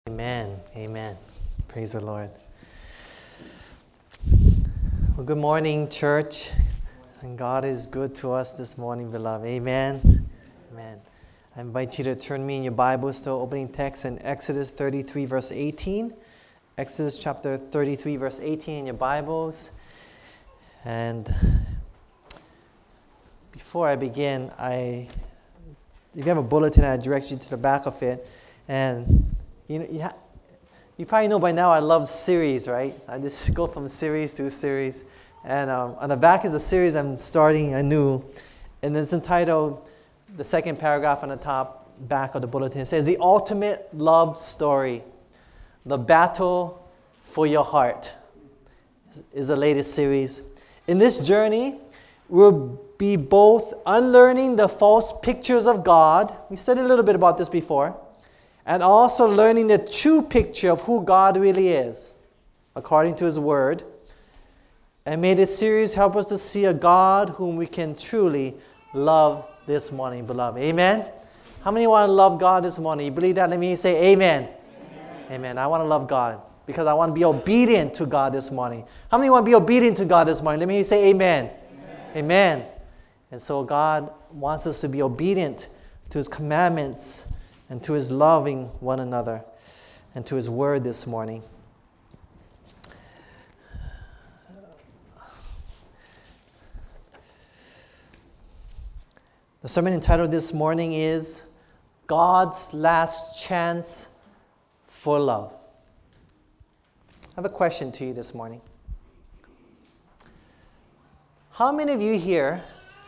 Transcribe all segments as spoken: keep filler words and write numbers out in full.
Amen. Amen. Praise the Lord. Well, good morning, church. And God is good to us this morning, beloved. Amen. Amen. I invite you to turn me in your Bibles to opening text in Exodus thirty-three, verse eighteen. Exodus chapter thirty-three, verse eighteen in your Bibles. And before I begin, I, if you have a bulletin, I direct you to the back of it. And You know, you, ha- you probably know by now I love series, right? I just go from series to series. And um, on the back is a series I'm starting anew. And it's entitled, the second paragraph on the top back of the bulletin, it says, The Ultimate Love Story, The Battle for Your Heart, is the latest series. In this journey, we'll be both unlearning the false pictures of God. We studied a little bit about this before. And also learning the true picture of who God really is, according to His Word. And may this series help us to see a God whom we can truly love this morning, beloved. Amen? How many want to love God this morning? You believe that? Let me say amen. Amen. Amen. I want to love God because I want to be obedient to God this morning. How many want to be obedient to God this morning? Let me say amen. Amen. Amen. And so God wants us to be obedient to His commandments and to His loving one another, and to His Word this morning. The sermon entitled this morning is God's Last Chance for Love. I have a question to you this morning. How many of you here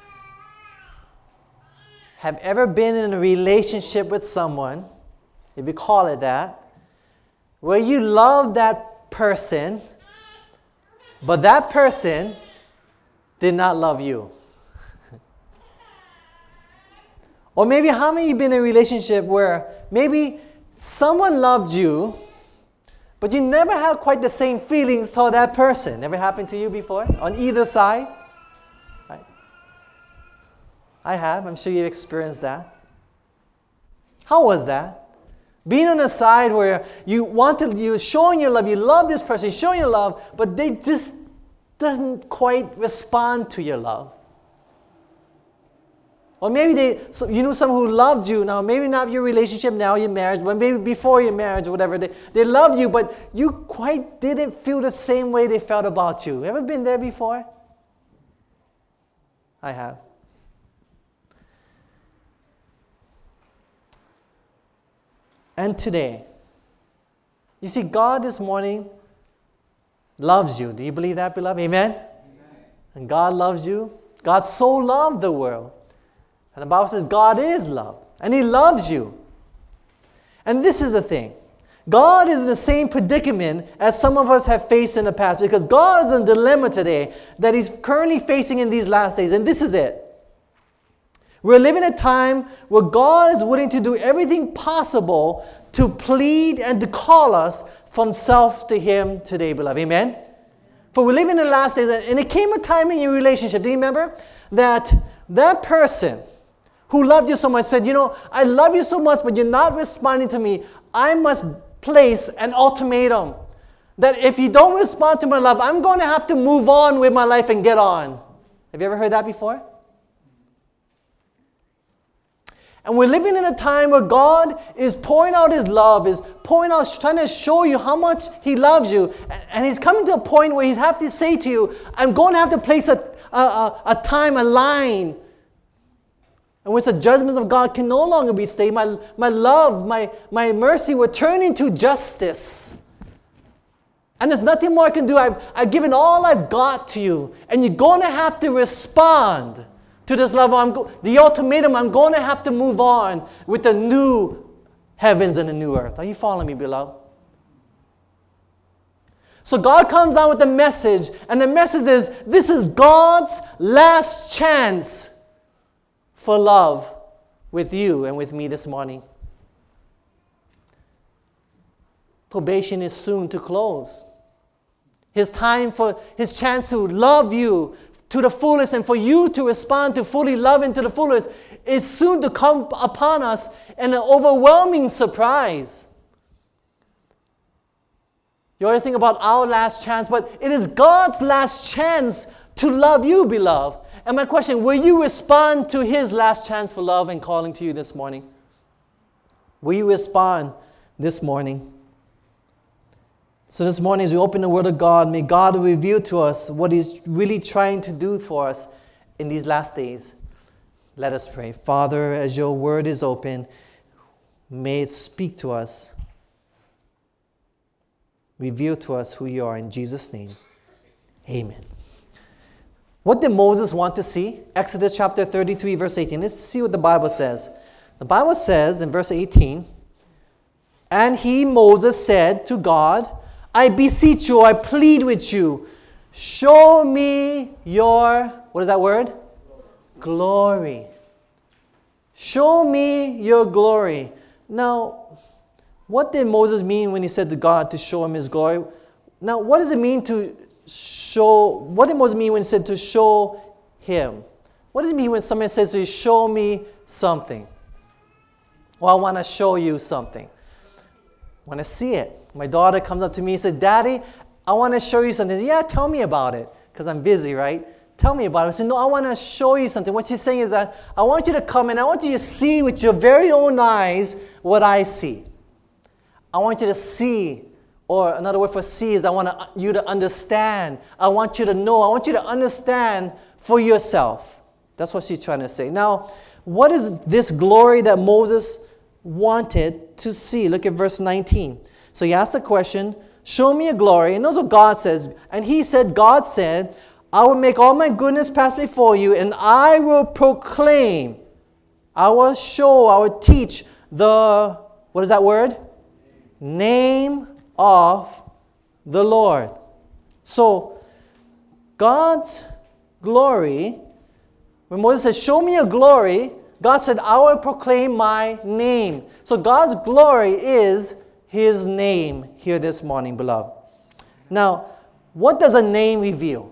have ever been in a relationship with someone, if you call it that, where you love that person, but that person did not love you? Or maybe how many of you been in a relationship where maybe someone loved you, but you never had quite the same feelings toward that person? Never happened to you before? On either side? I have. I'm sure you've experienced that. How was that? Being on the side where you want to, you're showing your love, you love this person, showing your love, but they just doesn't quite respond to your love. Or maybe they, so you knew someone who loved you. Now, maybe not your relationship now, your marriage, but maybe before your marriage or whatever. They, they loved you, but you quite didn't feel the same way they felt about you. Ever been there before? I have. And today, you see, God this morning loves you. Do you believe that, beloved? Amen? Amen. And God loves you. God so loved the world. And the Bible says God is love. And He loves you. And this is the thing. God is in the same predicament as some of us have faced in the past, because God is in a dilemma today that He's currently facing in these last days. And this is it. We're living a time where God is willing to do everything possible to plead and to call us from self to Him today, beloved. Amen? For we're living in the last days, and it came a time in your relationship, do you remember? That that person who loved you so much said, you know, I love you so much, but you're not responding to me. I must place an ultimatum that if you don't respond to my love, I'm going to have to move on with my life and get on. Have you ever heard that before? And we're living in a time where God is pouring out His love, is pouring out, trying to show you how much He loves you. And He's coming to a point where He's have to say to you, I'm going to have to place a, a, a, a time, a line, in which the judgments of God can no longer be stayed. My, my love, my, my mercy will turn into justice. And there's nothing more I can do. I've, I've given all I've got to you. And you're going to have to respond to this level. I'm go- the ultimatum, I'm going to have to move on with the new heavens and the new earth. Are you following me, beloved? So God comes down with the message, and the message is, this is God's last chance for love with you and with me this morning. Probation is soon to close. His time for His chance to love you to the fullest, and for you to respond to fully loving to the fullest, is soon to come upon us in an overwhelming surprise. You always think about our last chance, but it is God's last chance to love you, beloved. And my question, will you respond to His last chance for love and calling to you this morning? Will you respond this morning? So this morning as we open the Word of God, may God reveal to us what He's really trying to do for us in these last days. Let us pray. Father, as your Word is open, may it speak to us. Reveal to us who you are in Jesus' name. Amen. What did Moses want to see? Exodus chapter thirty-three, verse eighteen. Let's see what the Bible says. The Bible says in verse eighteen, and he, Moses, said to God, I beseech you, I plead with you, show me your, what is that word? Glory. Show me your glory. Now, what did Moses mean when he said to God to show him his glory? Now, what does it mean to show, what did Moses mean when he said to show him? What does it mean when somebody says to you, show me something? Well, I want to show you something. I want to see it. My daughter comes up to me and says, Daddy, I want to show you something. Said, yeah, tell me about it. Because I'm busy, right? Tell me about it. I said, no, I want to show you something. What she's saying is that I want you to come and I want you to see with your very own eyes what I see. I want you to see, or another word for see is I want you to understand. I want you to know. I want you to understand for yourself. That's what she's trying to say. Now, what is this glory that Moses wanted to see? Look at verse nineteen. So he asked the question, show me your glory. And notice what God says. And he said, God said, I will make all my goodness pass before you, and I will proclaim, I will show, I will teach the, what is that word? Name of the Lord. So, God's glory, when Moses said, show me your glory, God said, I will proclaim my name. So God's glory is His name here this morning, beloved. Now, what does a name reveal?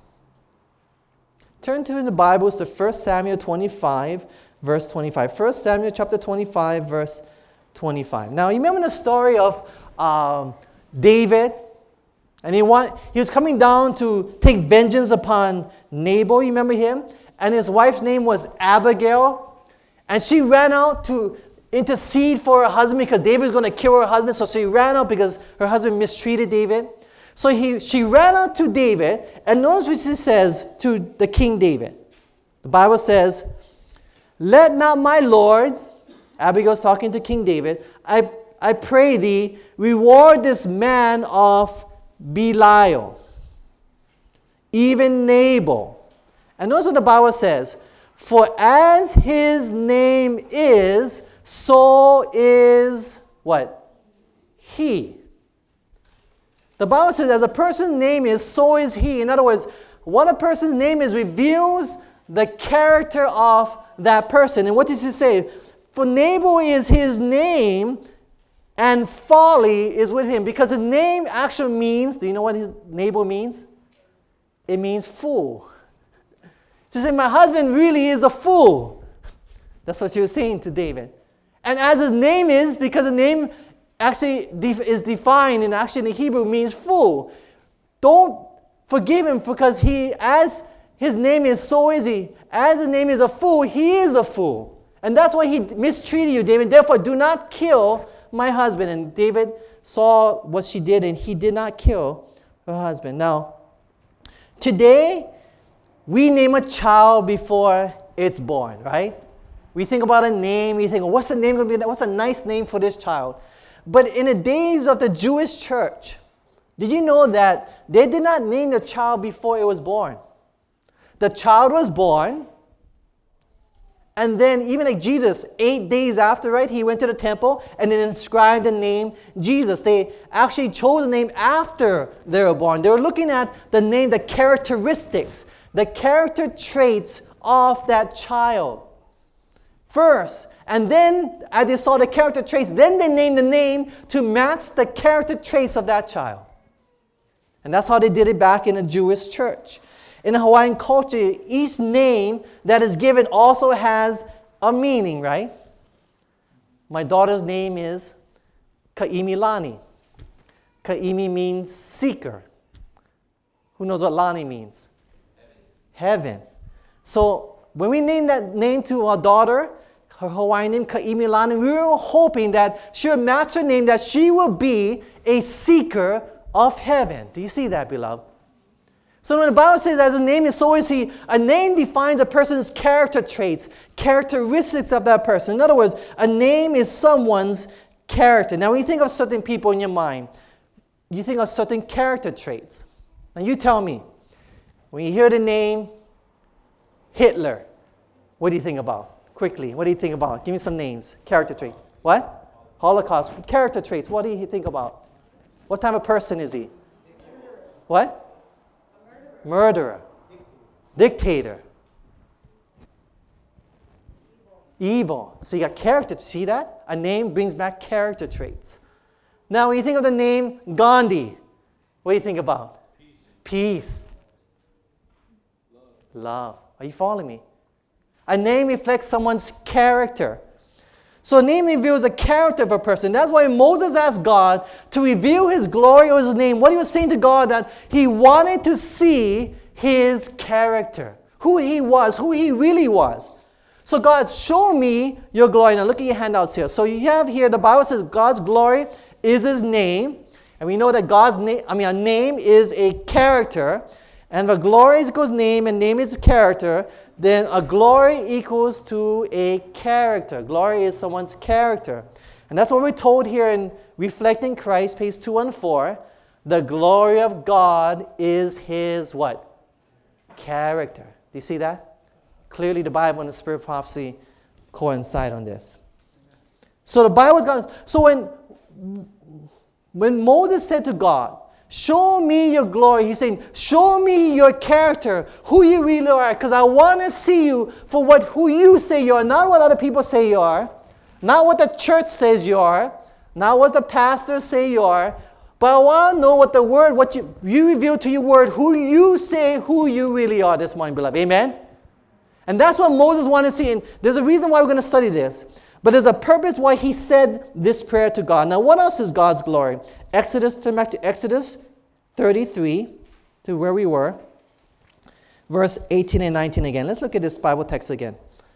Turn to the Bibles to First Samuel twenty-five, verse twenty-five. First Samuel chapter twenty-five, verse twenty-five. Now, you remember the story of um, David? And he, want, he was coming down to take vengeance upon Nabal. You remember him? And his wife's name was Abigail. And she ran out to intercede for her husband because David was going to kill her husband. So she ran out because her husband mistreated David. So he, she ran out to David. And notice what she says to the King David. The Bible says, let not my Lord, Abigail's talking to King David, I, I pray thee, reward this man of Belial, even Nabal. And notice what the Bible says, for as his name is, so is what? He. The Bible says as a person's name is, so is he. In other words, what a person's name is reveals the character of that person. And what does he say? For Nabal is his name, and folly is with him. Because his name actually means, do you know what his Nabal means? It means fool. She said, my husband really is a fool. That's what she was saying to David. And as his name is, because the name actually is defined and actually in the Hebrew means fool. Don't forgive him because he, as his name is, so is he. As his name is a fool, he is a fool. And that's why he mistreated you, David. Therefore, do not kill my husband. And David saw what she did and he did not kill her husband. Now, today, we name a child before it's born, right? We think about a name, we think, oh, what's the name going to be? What's a nice name for this child? But in the days of the Jewish church, did you know that they did not name the child before it was born? The child was born, and then even like Jesus, eight days after, right, he went to the temple and then inscribed the name Jesus. They actually chose a name after they were born. They were looking at the name, the characteristics, the character traits of that child first. And then, as they saw the character traits, then they named the name to match the character traits of that child. And that's how they did it back in the Jewish church. In the Hawaiian culture, each name that is given also has a meaning, right? My daughter's name is Ka'imilani. Ka'imi means seeker. Who knows what Lani means? Heaven. Heaven. So when we named that name to our daughter, her Hawaiian name, Ka'imi Lani, we were hoping that she would match her name, that she will be a seeker of heaven. Do you see that, beloved? So when the Bible says as a name is, so is he, a name defines a person's character traits, characteristics of that person. In other words, a name is someone's character. Now when you think of certain people in your mind, you think of certain character traits. Now you tell me, when you hear the name Hitler, what do you think about? Quickly, what do you think about? Give me some names, character traits. What? Holocaust. Character traits, what do you think about? What type of person is he? What? Murderer. Dictator. Evil. So you got character. See that? A name brings back character traits. Now when you think of the name Gandhi, what do you think about? Peace. Peace. Love. Love. Are you following me? A name reflects someone's character. So a name reveals the character of a person. That's why Moses asked God to reveal his glory or his name. What he was saying to God, that he wanted to see his character. Who he was, who he really was. So God, show me your glory. Now look at your handouts here. So you have here, the Bible says God's glory is his name. And we know that God's name, I mean, a name is a character. And the glory equals name, and name is character. Then a glory equals to a character. Glory is someone's character. And that's what we're told here in Reflecting Christ, page two fourteen. The glory of God is his what? Character. Do you see that? Clearly the Bible and the Spirit of prophecy coincide on this. So the Bible is going. So when, when Moses said to God, show me your glory, he's saying, show me your character, who you really are, because I want to see you for what who you say you are, not what other people say you are, not what the church says you are, not what the pastors say you are, but I want to know what the word, what you, you reveal to your word, who you say who you really are this morning, beloved. Amen? And that's what Moses wanted to see. And there's a reason why we're going to study this. But there's a purpose why he said this prayer to God. Now, what else is God's glory? Exodus, turn back to Exodus thirty-three, to where we were. Verse eighteen and nineteen again. Let's look at this Bible text again.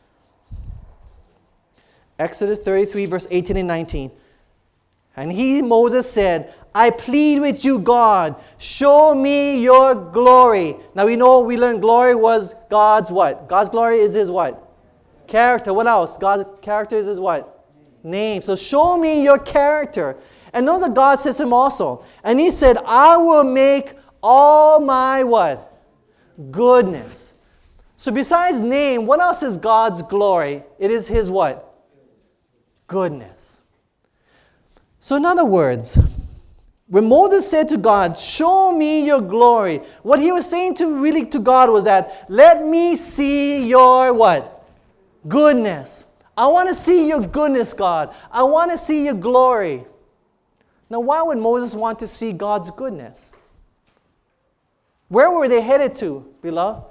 Exodus thirty-three, verse eighteen and nineteen. And he, Moses, said, I plead with you, God, show me your glory. Now we know, we learned glory was God's what? God's glory is his what? Character. What else? God's character is his what? Name. So show me your character. And notice that God says to him also. And he said, I will make all my what? Goodness. So besides name, what else is God's glory? It is his what? Goodness. So in other words, when Moses said to God, show me your glory, what he was saying to really to God was that, let me see your what? Goodness. I want to see your goodness, God. I want to see your glory. Now, why would Moses want to see God's goodness? Where were they headed to, beloved?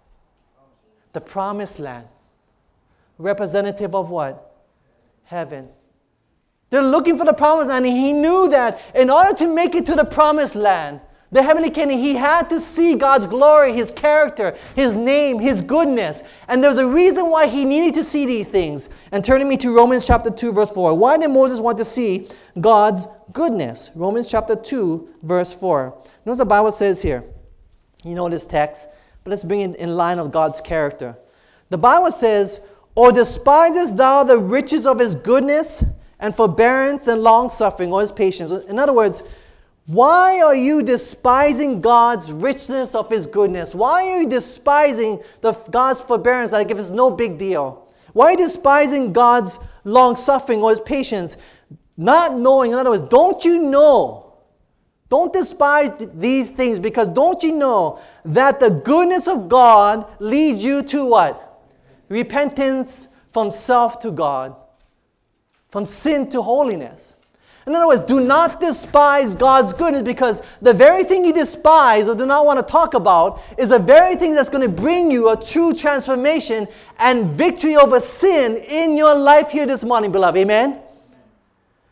The promised land. Representative of what? Heaven. They're looking for the promised land, and he knew that in order to make it to the promised land, the heavenly kingdom, he had to see God's glory, his character, his name, his goodness. And there's a reason why he needed to see these things. And turning me to Romans chapter two, verse four. Why did Moses want to see God's goodness? Romans chapter two, verse four. Notice the Bible says here. You know this text, but let's bring it in line of God's character. The Bible says, or despisest thou the riches of his goodness and forbearance and long-suffering, or his patience? In other words, why are you despising God's richness of his goodness? Why are you despising the, God's forbearance like if it's no big deal? Why are you despising God's long-suffering or his patience? Not knowing, in other words, don't you know? Don't despise these things, because don't you know that the goodness of God leads you to what? Repentance from self to God. From sin to holiness. In other words, do not despise God's goodness, because the very thing you despise or do not want to talk about is the very thing that's going to bring you a true transformation and victory over sin in your life here this morning, beloved. Amen?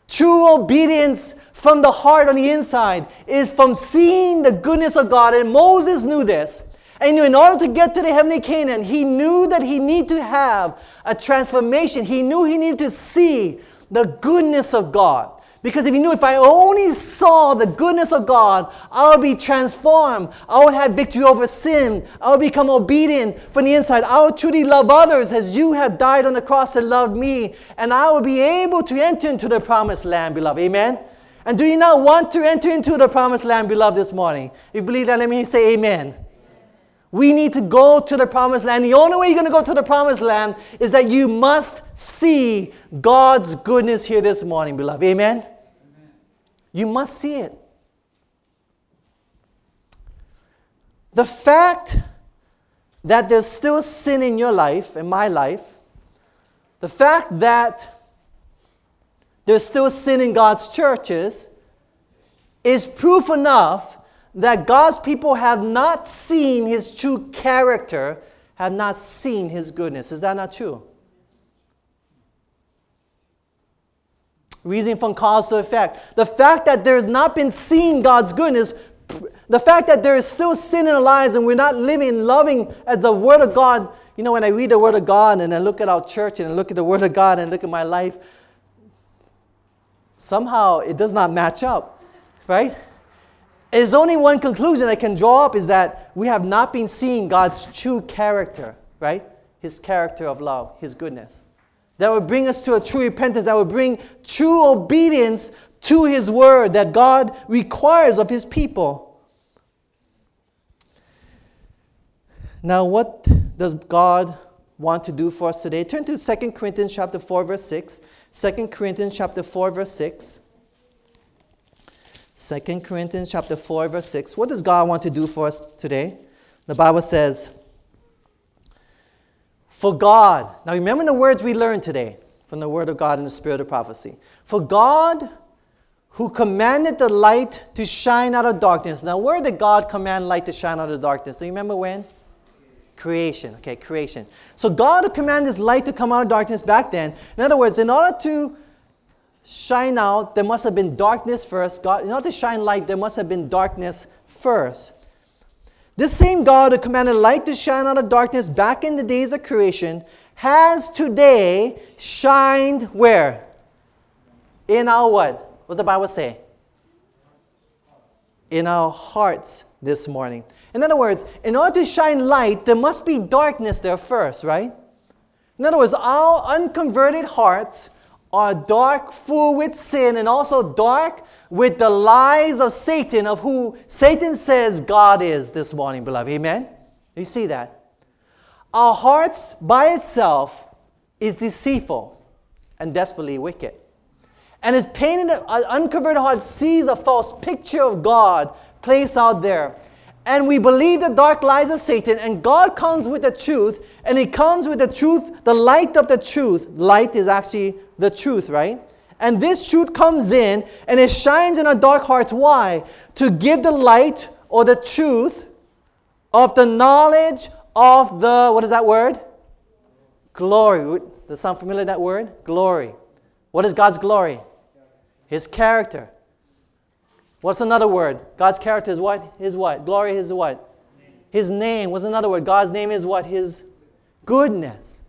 True obedience from the heart on the inside is from seeing the goodness of God. And Moses knew this. And in order to get to the heavenly Canaan, he knew that he needed to have a transformation. He knew he needed to see the goodness of God. Because if he knew if I only saw the goodness of God, I would be transformed. I would have victory over sin. I would become obedient from the inside. I would truly love others as you have died on the cross and loved me. And I would be able to enter into the promised land, beloved. Amen? And do you not want to enter into the promised land, beloved, this morning? If you believe that, let me say amen. We need to go to the promised land. The only way you're going to go to the promised land is that you must see God's goodness here this morning, beloved. Amen? Amen. You must see it. The fact that there's still sin in your life, in my life, the fact that there's still sin in God's churches is proof enough that God's people have not seen His true character, have not seen His goodness. Is that not true? Reasoning from cause to effect. The fact that there's not been seen God's goodness, the fact that there is still sin in our lives and we're not living, loving as the Word of God. You know, when I read the Word of God and I look at our church and I look at the Word of God and look at my life, somehow it does not match up, right? There's only one conclusion I can draw up is that we have not been seeing God's true character, right? His character of love, His goodness. That would bring us to a true repentance, that would bring true obedience to His word that God requires of His people. Now, what does God want to do for us today? Turn to Second Corinthians chapter four, verse six. Second Corinthians chapter four, verse six. Second Corinthians chapter four, verse six. What does God want to do for us today? The Bible says, for God, now remember the words we learned today from the Word of God and the Spirit of prophecy. For God, who commanded the light to shine out of darkness. Now, where did God command light to shine out of darkness? Do you remember when? Creation. Okay, creation. So God commanded His light to come out of darkness back then. In other words, in order to shine out, there must have been darkness first. God, in order to shine light, there must have been darkness first. This same God who commanded light to shine out of darkness back in the days of creation has today shined where? In our what? What does the Bible say? In our hearts this morning. In other words, in order to shine light, there must be darkness there first, right? In other words, our unconverted hearts are dark, full with sin, and also dark with the lies of Satan, of who Satan says God is this morning, beloved. Amen? You see that? Our hearts by itself is deceitful and desperately wicked. And it's painted, an unconverted heart sees a false picture of God placed out there. And we believe the dark lies of Satan, and God comes with the truth, and He comes with the truth, the light of the truth. Light is actually the truth, right? And this truth comes in, and it shines in our dark hearts. Why? To give the light or the truth of the knowledge of the, what is that word? Glory. Does that sound familiar, that word? Glory. What is God's glory? His character. What's another word? God's character is what? His what? Glory is what? His name. What's another word? God's name is what? His goodness.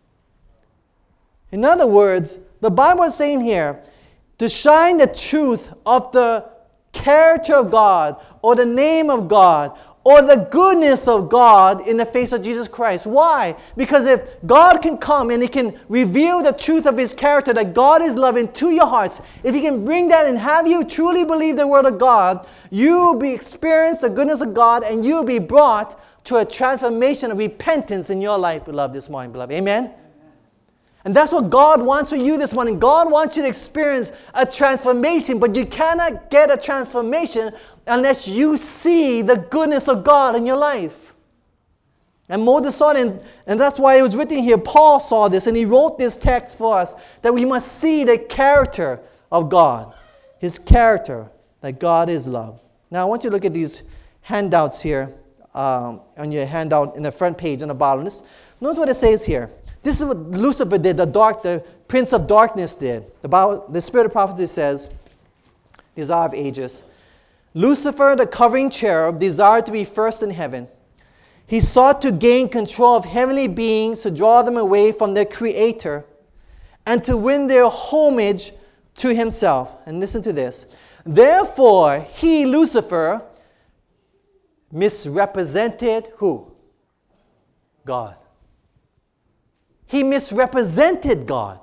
In other words, the Bible is saying here, to shine the truth of the character of God, or the name of God, or the goodness of God in the face of Jesus Christ. Why? Because if God can come and He can reveal the truth of His character, that God is loving to your hearts, if He can bring that and have you truly believe the Word of God, you will be experience the goodness of God, and you will be brought to a transformation of repentance in your life, beloved, this morning, beloved. Amen? And that's what God wants for you this morning. God wants you to experience a transformation, but you cannot get a transformation unless you see the goodness of God in your life. And Moses saw it, and, and that's why it was written here. Paul saw this, and he wrote this text for us, that we must see the character of God. His character, that God is love. Now, I want you to look at these handouts here, um, on your handout in the front page on the bottom. This, notice what it says here. This is what Lucifer did, the dark, the prince of darkness did. The, Bible, the spirit of prophecy says, Desire of Ages, Lucifer, the covering cherub, desired to be first in heaven. He sought to gain control of heavenly beings to draw them away from their Creator and to win their homage to himself. And listen to this. Therefore, he, Lucifer, misrepresented who? God. He misrepresented God.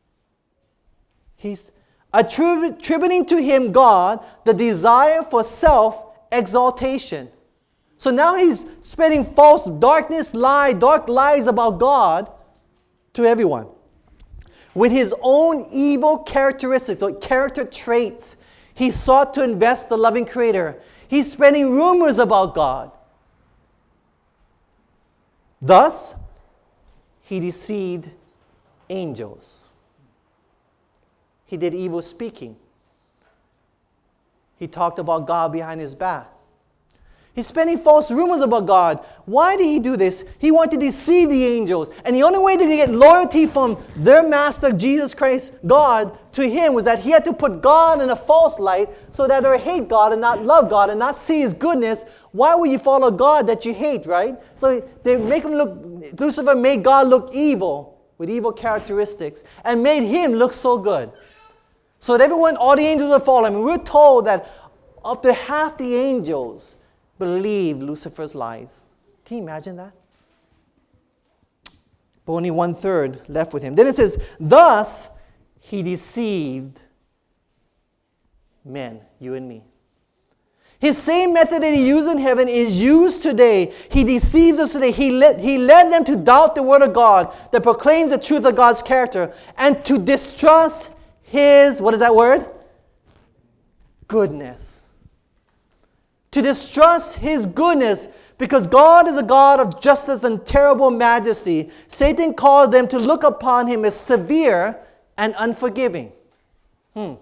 He's attributing to him, God, the desire for self-exaltation. So now he's spreading false darkness, lie, dark lies about God to everyone. With his own evil characteristics, or character traits, he sought to invest the loving Creator. He's spreading rumors about God. Thus, he deceived angels. He did evil speaking. He talked about God behind his back. He's spreading false rumors about God. Why did he do this? He wanted to deceive the angels. And the only way to get loyalty from their master, Jesus Christ, God, to him was that he had to put God in a false light so that they hate God and not love God and not see his goodness. Why would you follow God that you hate, right? So they make him look, Lucifer made God look evil with evil characteristics and made him look so good. So that everyone, all the angels would follow him. And we're told that up to half the angels believed Lucifer's lies. Can you imagine that? But only one third left with him. Then it says, thus he deceived men, you and me. His same method that he used in heaven is used today. He deceives us today. He led, he led them to doubt the word of God that proclaims the truth of God's character and to distrust his, what is that word? Goodness. To distrust his goodness, because God is a God of justice and terrible majesty. Satan called them to look upon him as severe and unforgiving. Hmm.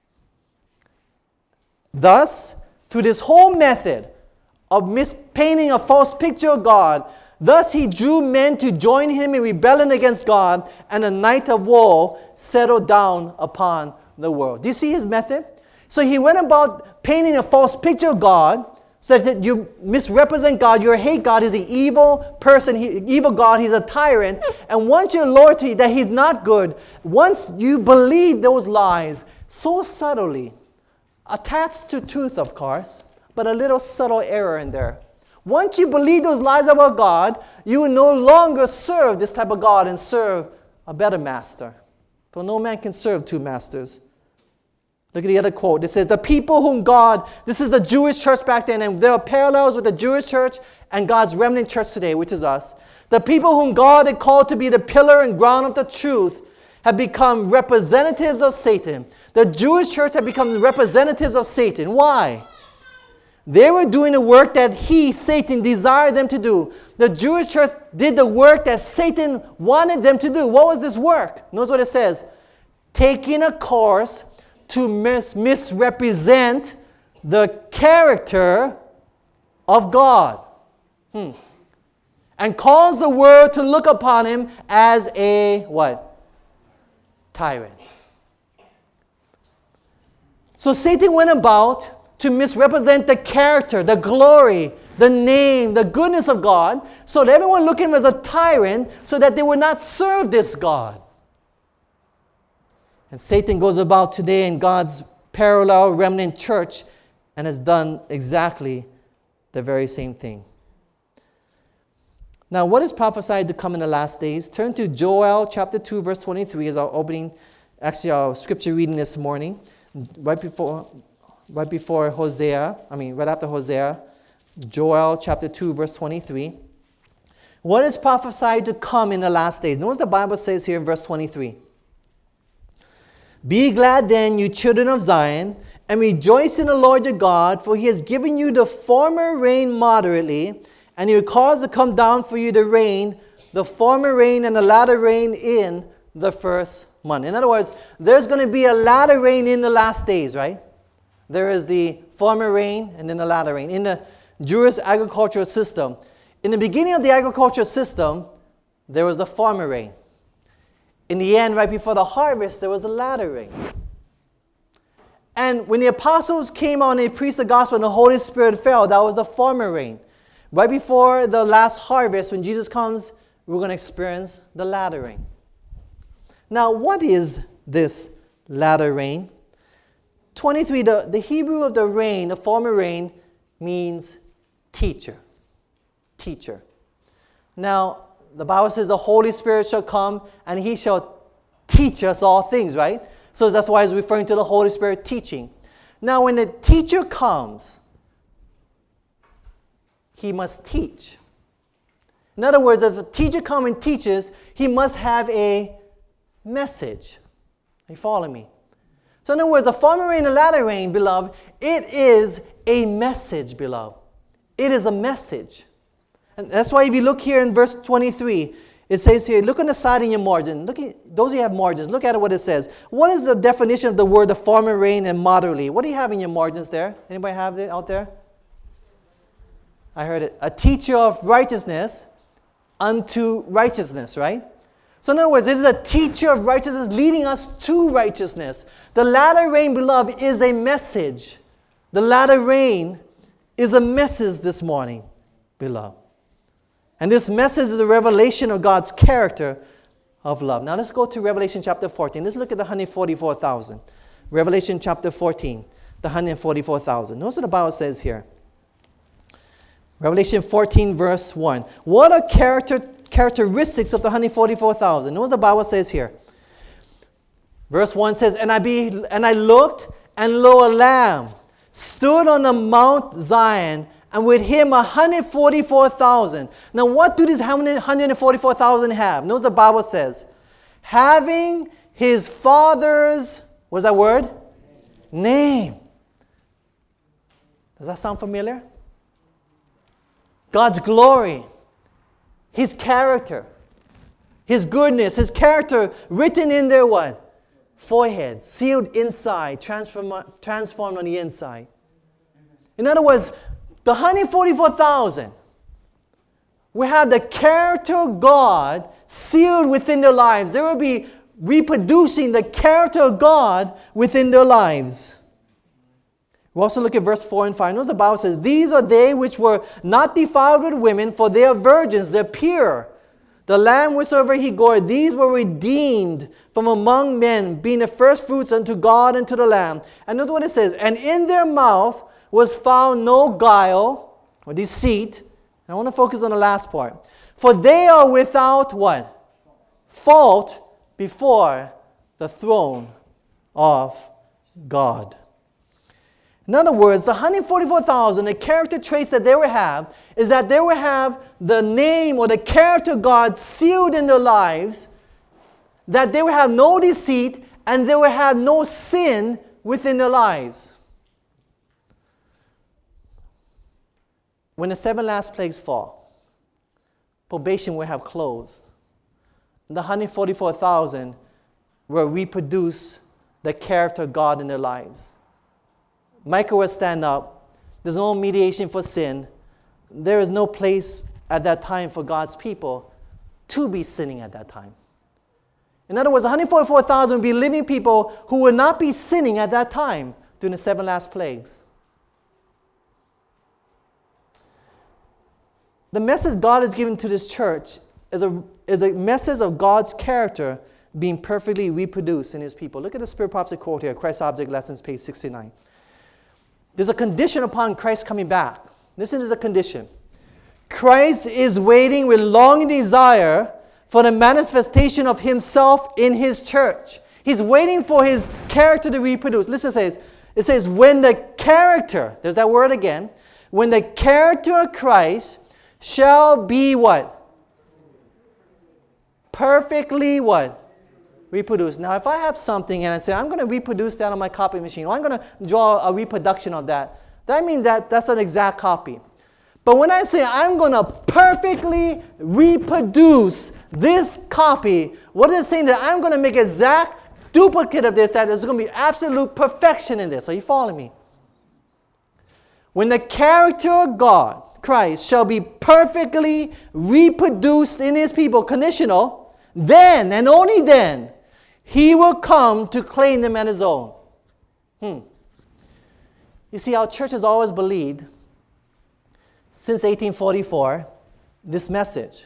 Thus, through this whole method of mispainting a false picture of God, thus he drew men to join him in rebellion against God, and a night of woe settled down upon the world. Do you see his method? So he went about painting a false picture of God so that you misrepresent God, you hate God, he's an evil person, he, evil God, he's a tyrant. And once you're loyalty that he's not good, once you believe those lies so subtly, attached to truth of course, but a little subtle error in there. Once you believe those lies about God, you will no longer serve this type of God and serve a better master. For no man can serve two masters. Look at the other quote. It says, the people whom God, this is the Jewish church back then, and there are parallels with the Jewish church and God's remnant church today, which is us. The people whom God had called to be the pillar and ground of the truth have become representatives of Satan. The Jewish church had become representatives of Satan. Why? They were doing the work that he, Satan, desired them to do. The Jewish church did the work that Satan wanted them to do. What was this work? Notice what it says. Taking a course to mis- misrepresent the character of God. Hmm. And cause the world to look upon him as a, what? Tyrant. So Satan went about to misrepresent the character, the glory, the name, the goodness of God, so that everyone looked at him as a tyrant, so that they would not serve this God. And Satan goes about today in God's parallel remnant church and has done exactly the very same thing. Now, what is prophesied to come in the last days? Turn to Joel chapter two, verse twenty-three as our opening, actually our scripture reading this morning, right before, right before Hosea, I mean, right after Hosea, Joel chapter two, verse twenty-three. What is prophesied to come in the last days? Notice the Bible says here in verse twenty-three. Be glad then, you children of Zion, and rejoice in the Lord your God, for he has given you the former rain moderately, and he will cause to come down for you the rain, the former rain and the latter rain in the first month. In other words, there's going to be a latter rain in the last days, right? There is the former rain and then the latter rain. In the Jewish agricultural system, in the beginning of the agricultural system, there was the former rain. in the end, right before the harvest, there was the latter rain. And when the apostles came on and preached the gospel and the Holy Spirit fell, that was the former rain. Right before the last harvest, when Jesus comes, we're going to experience the latter rain. Now, what is this latter rain? twenty-three, the, the Hebrew of the rain, the former rain, means teacher. Teacher. Now, the Bible says the Holy Spirit shall come and He shall teach us all things, right? So that's why it's referring to the Holy Spirit teaching. Now, when the teacher comes, he must teach. In other words, if the teacher comes and teaches, he must have a message. You follow me? So in other words, the former rain and the latter rain, beloved, it is a message, beloved. It is a message. And that's why if you look here in verse twenty-three, it says here, look on the side in your margin. Look at those who have margins. Look at what it says. What is the definition of the word the former rain and moderately? What do you have in your margins there? Anybody have it out there? I heard it. A teacher of righteousness unto righteousness, right? So in other words, it is a teacher of righteousness leading us to righteousness. The latter rain, beloved, is a message. The latter rain is a message this morning, beloved. And this message is the revelation of God's character of love. Now let's go to Revelation chapter fourteen. Let's look at the one hundred forty-four thousand. Revelation chapter fourteen, the one hundred forty-four thousand. Notice what the Bible says here. Revelation fourteen, verse one. What are character, characteristics of the one hundred forty-four thousand? Notice what the Bible says here. Verse one says, And I, be, and I looked, and lo, a lamb stood on the Mount Zion, and with him one hundred forty-four thousand. Now what do these one hundred forty-four thousand have? Notice the Bible says, having his father's, what's that word? Name. Does that sound familiar? God's glory, His character, His goodness, His character written in their what? Foreheads, sealed inside, transform, transformed on the inside. In other words, the one hundred forty-four thousand, we have the character of God sealed within their lives. They will be reproducing the character of God within their lives. We also look at verse four and five. Notice the Bible says, These are they which were not defiled with women, for they are virgins, they're pure. The lamb whatsoever he gored, these were redeemed from among men, being the first fruits unto God and to the Lamb. And notice what it says, And in their mouth was found no guile or deceit. And I want to focus on the last part. For they are without what? Fault before the throne of God. In other words, the one hundred forty-four thousand, the character traits that they will have is that they will have the name or the character of God sealed in their lives, that they will have no deceit, and they will have no sin within their lives. When the seven last plagues fall, probation will have closed. The one hundred forty-four thousand will reproduce the character of God in their lives. Michael will stand up. There's no mediation for sin. There is no place at that time for God's people to be sinning at that time. In other words, one hundred forty-four thousand will be living people who will not be sinning at that time during the seven last plagues. The message God has given to this church is a, is a message of God's character being perfectly reproduced in His people. Look at the Spirit Prophecy quote here, Christ Object Lessons, page sixty-nine. There's a condition upon Christ coming back. Listen to the condition. Christ is waiting with longing desire for the manifestation of Himself in His church. He's waiting for His character to reproduce. Listen, it says, it says, when the character, there's that word again, when the character of Christ shall be what? Perfectly what? Reproduce. Now, if I have something and I say, I'm going to reproduce that on my copy machine, or I'm going to draw a reproduction of that, that means that that's an exact copy. But when I say I'm going to perfectly reproduce this copy, what is it saying? That I'm going to make exact duplicate of this, that there's going to be absolute perfection in this. Are you following me? When the character of God, Christ, shall be perfectly reproduced in His people, conditional, then and only then he will come to claim them as his own. Hmm. You see, our church has always believed, since eighteen forty-four, this message.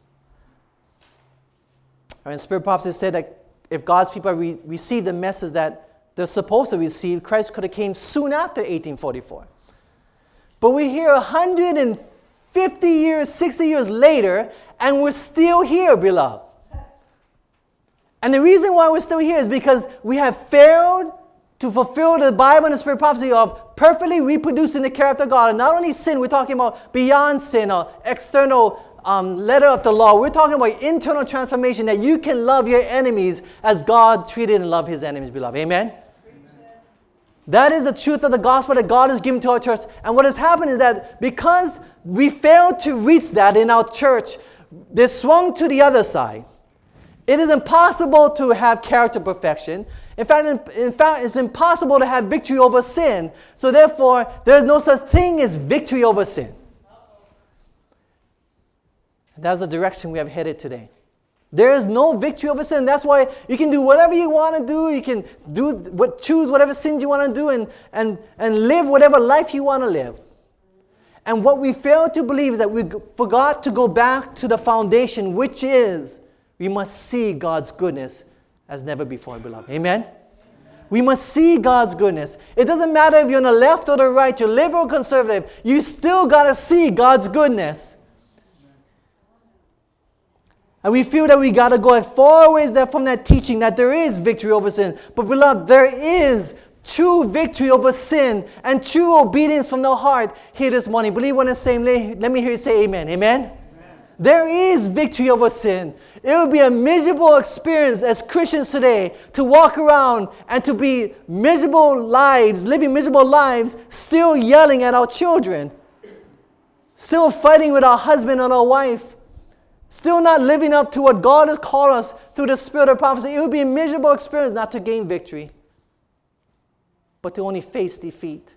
And Spirit Prophecy said that if God's people re- receive the message that they're supposed to receive, Christ could have came soon after eighteen forty-four. But we're here one hundred fifty years, sixty years later, and we're still here, beloved. And the reason why we're still here is because we have failed to fulfill the Bible and the Spirit Prophecy of perfectly reproducing the character of God. And not only sin, we're talking about beyond sin, or external um, letter of the law. We're talking about internal transformation, that you can love your enemies as God treated and loved his enemies, beloved. Amen? Amen? That is the truth of the gospel that God has given to our church. And what has happened is that because we failed to reach that in our church, they swung to the other side. It is impossible to have character perfection. In fact, in, in fact, it's impossible to have victory over sin. So therefore, there is no such thing as victory over sin. And that's the direction we have headed today. There is no victory over sin. That's why you can do whatever you want to do. You can do what, choose whatever sins you want to do, and, and, and live whatever life you want to live. And what we fail to believe is that we forgot to go back to the foundation, which is we must see God's goodness as never before, beloved. Amen? Amen? We must see God's goodness. It doesn't matter if you're on the left or the right, you're liberal or conservative, you still got to see God's goodness. And we feel that we got to go as far away as that from that teaching that there is victory over sin. But beloved, there is true victory over sin and true obedience from the heart here this morning. Believe what I'm saying. Let me hear you say amen. Amen? Amen. There is victory over sin. It will be a miserable experience as Christians today to walk around and to be miserable lives, living miserable lives, still yelling at our children, still fighting with our husband or our wife, still not living up to what God has called us through the spirit of prophecy. It will be a miserable experience not to gain victory, but to only face defeat.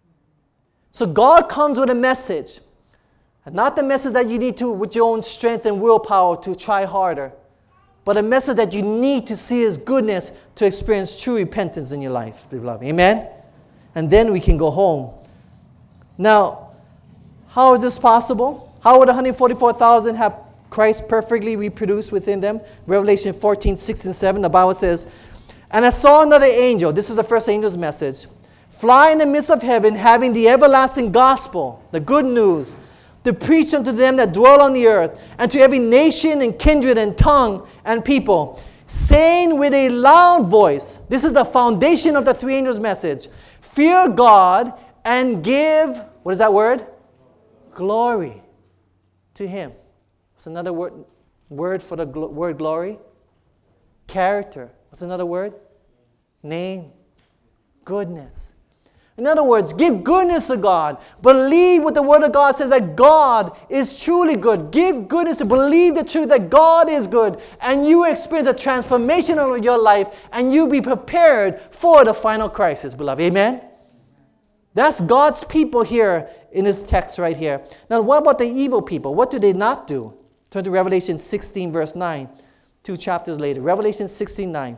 So God comes with a message. And not the message that you need to, with your own strength and willpower, to try harder, but a message that you need to see His goodness to experience true repentance in your life, beloved. Amen? And then we can go home. Now, how is this possible? How would one hundred forty-four thousand have Christ perfectly reproduced within them? Revelation fourteen, six and seven, the Bible says, "And I saw another angel," this is the first angel's message, "fly in the midst of heaven, having the everlasting gospel," the good news, "to preach unto them that dwell on the earth, and to every nation and kindred and tongue and people, saying with a loud voice," this is the foundation of the three angels' message, "fear God and give," what is that word? "Glory to Him." What's another word, word for the gl- word glory? Character. What's another word? Name. Goodness. In other words, give goodness to God. Believe what the Word of God says, that God is truly good. Give goodness to believe the truth that God is good. And you experience a transformation of your life, and you be prepared for the final crisis, beloved. Amen? That's God's people here in this text right here. Now, what about the evil people? What do they not do? Turn to Revelation sixteen, verse nine. Two chapters later. Revelation sixteen, nine.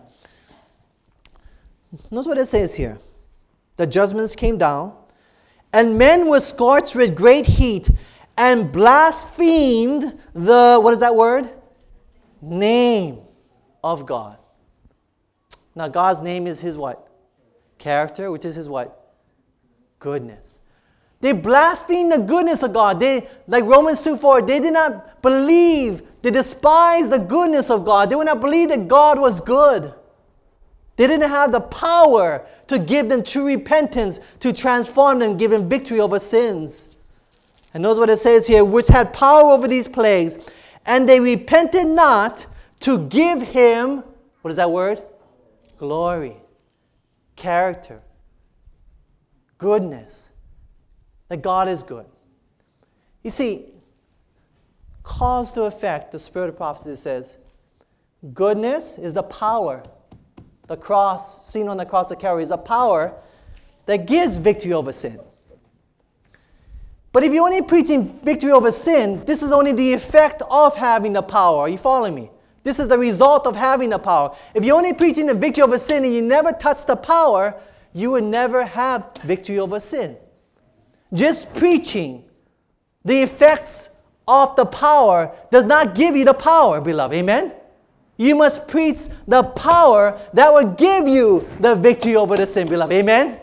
Notice what it says here. The judgments came down, and men were scorched with great heat, and blasphemed the, what is that word? Name of God. Now, God's name is His what? Character, which is His what? Goodness. They blasphemed the goodness of God. They, like Romans two four, they did not believe, they despised the goodness of God. They would not believe that God was good. They didn't have the power to give them true repentance, to transform them, give them victory over sins. And notice what it says here, which had power over these plagues, and they repented not to give Him, what is that word? Glory, character, goodness, that God is good. You see, cause to effect, the spirit of prophecy says, goodness is the power. The cross, seen on the cross of Calvary, is a power that gives victory over sin. But if you're only preaching victory over sin, this is only the effect of having the power. Are you following me? This is the result of having the power. If you're only preaching the victory over sin and you never touch the power, you will never have victory over sin. Just preaching the effects of the power does not give you the power, beloved. Amen? You must preach the power that will give you the victory over the sin, beloved. Amen?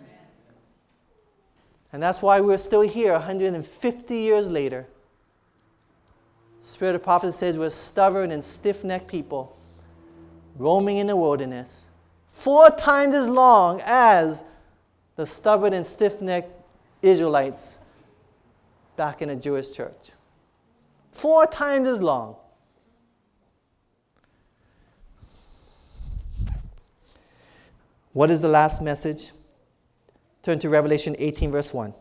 And that's why we're still here one hundred fifty years later. Spirit of prophecy says we're stubborn and stiff-necked people roaming in the wilderness, four times as long as the stubborn and stiff-necked Israelites back in the Jewish church. Four times as long. What is the last message? Turn to Revelation eighteen, verse one.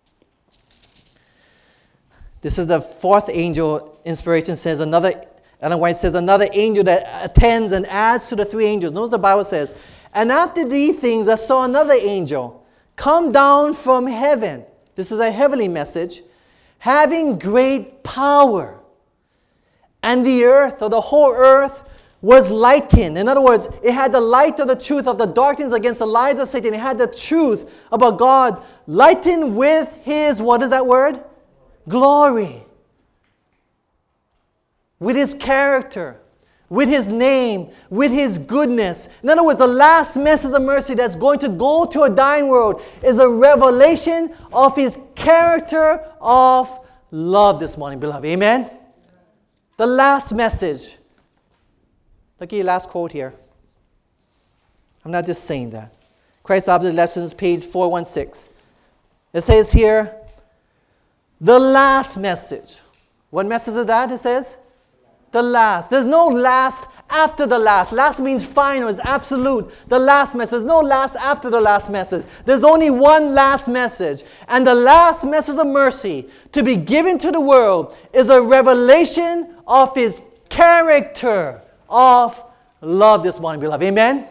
This is the fourth angel. Inspiration says another, Ellen White says, another angel that attends and adds to the three angels. Notice the Bible says, and after these things I saw another angel come down from heaven. This is a heavenly message. Having great power. And the earth, or the whole earth, was lightened. In other words, it had the light of the truth of the darkness against the lies of Satan. It had the truth about God lightened with His, what is that word? Glory. With His character, with His name, with His goodness. In other words, the last message of mercy that's going to go to a dying world is a revelation of His character of love this morning, beloved. Amen? The last message. Look at your last quote here. I'm not just saying that. Christ's Object Lessons, page four one six. It says here, the last message. What message is that? It says, the last. There's no last after the last. Last means final, it's absolute. The last message. There's no last after the last message. There's only one last message. And the last message of mercy to be given to the world is a revelation of His character of love this morning, beloved. Amen?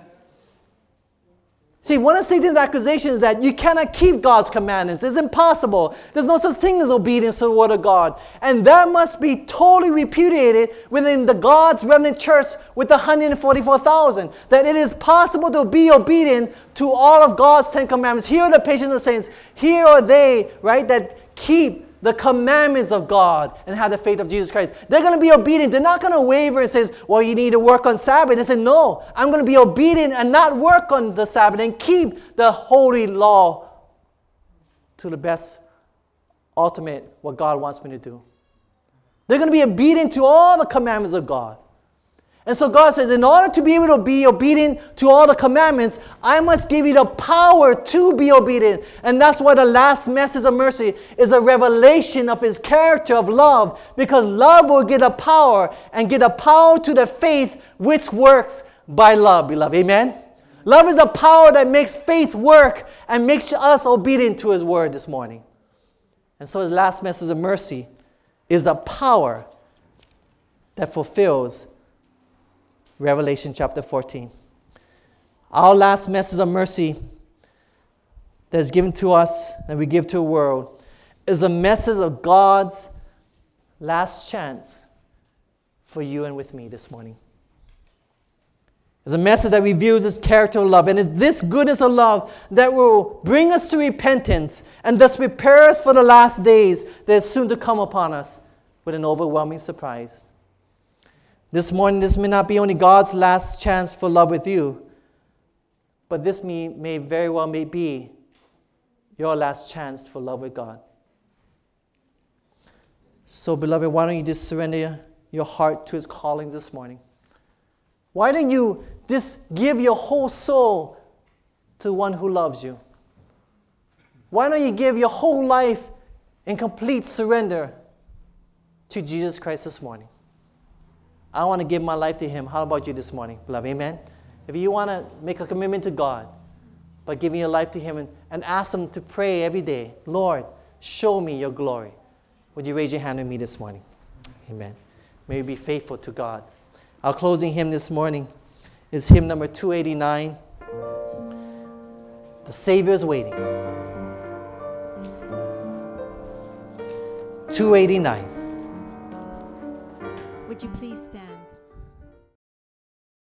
See, one of Satan's accusations is that you cannot keep God's commandments. It's impossible. There's no such thing as obedience to the Word of God. And that must be totally repudiated within the God's remnant church with the one hundred forty-four thousand. That it is possible to be obedient to all of God's Ten Commandments. Here are the patience of the saints. Here are they, right, that keep the commandments of God and have the faith of Jesus Christ. They're going to be obedient. They're not going to waver and say, well, you need to work on Sabbath. They say, no, I'm going to be obedient and not work on the Sabbath and keep the holy law to the best, ultimate, what God wants me to do. They're going to be obedient to all the commandments of God. And so God says, in order to be able to be obedient to all the commandments, I must give you the power to be obedient. And that's why the last message of mercy is a revelation of His character of love. Because love will give a power and give a power to the faith which works by love, beloved. Amen? Love is the power that makes faith work and makes us obedient to His word this morning. And so His last message of mercy is the power that fulfills Revelation chapter fourteen. Our last message of mercy that is given to us and we give to the world is a message of God's last chance for you and with me this morning. It's a message that reveals His character of love. And it's this goodness of love that will bring us to repentance and thus prepare us for the last days that is soon to come upon us with an overwhelming surprise. This morning, this may not be only God's last chance for love with you, but this may, may very well may be your last chance for love with God. So, beloved, why don't you just surrender your heart to His callings this morning? Why don't you just give your whole soul to one who loves you? Why don't you give your whole life in complete surrender to Jesus Christ this morning? I want to give my life to Him. How about you this morning, beloved? Amen? If you want to make a commitment to God by giving your life to Him and, and ask Him to pray every day, Lord, show me your glory. Would you raise your hand with me this morning? Amen. May we be faithful to God. Our closing hymn this morning is hymn number two eighty-nine. The Savior is waiting. two eighty-nine. Would you please stand?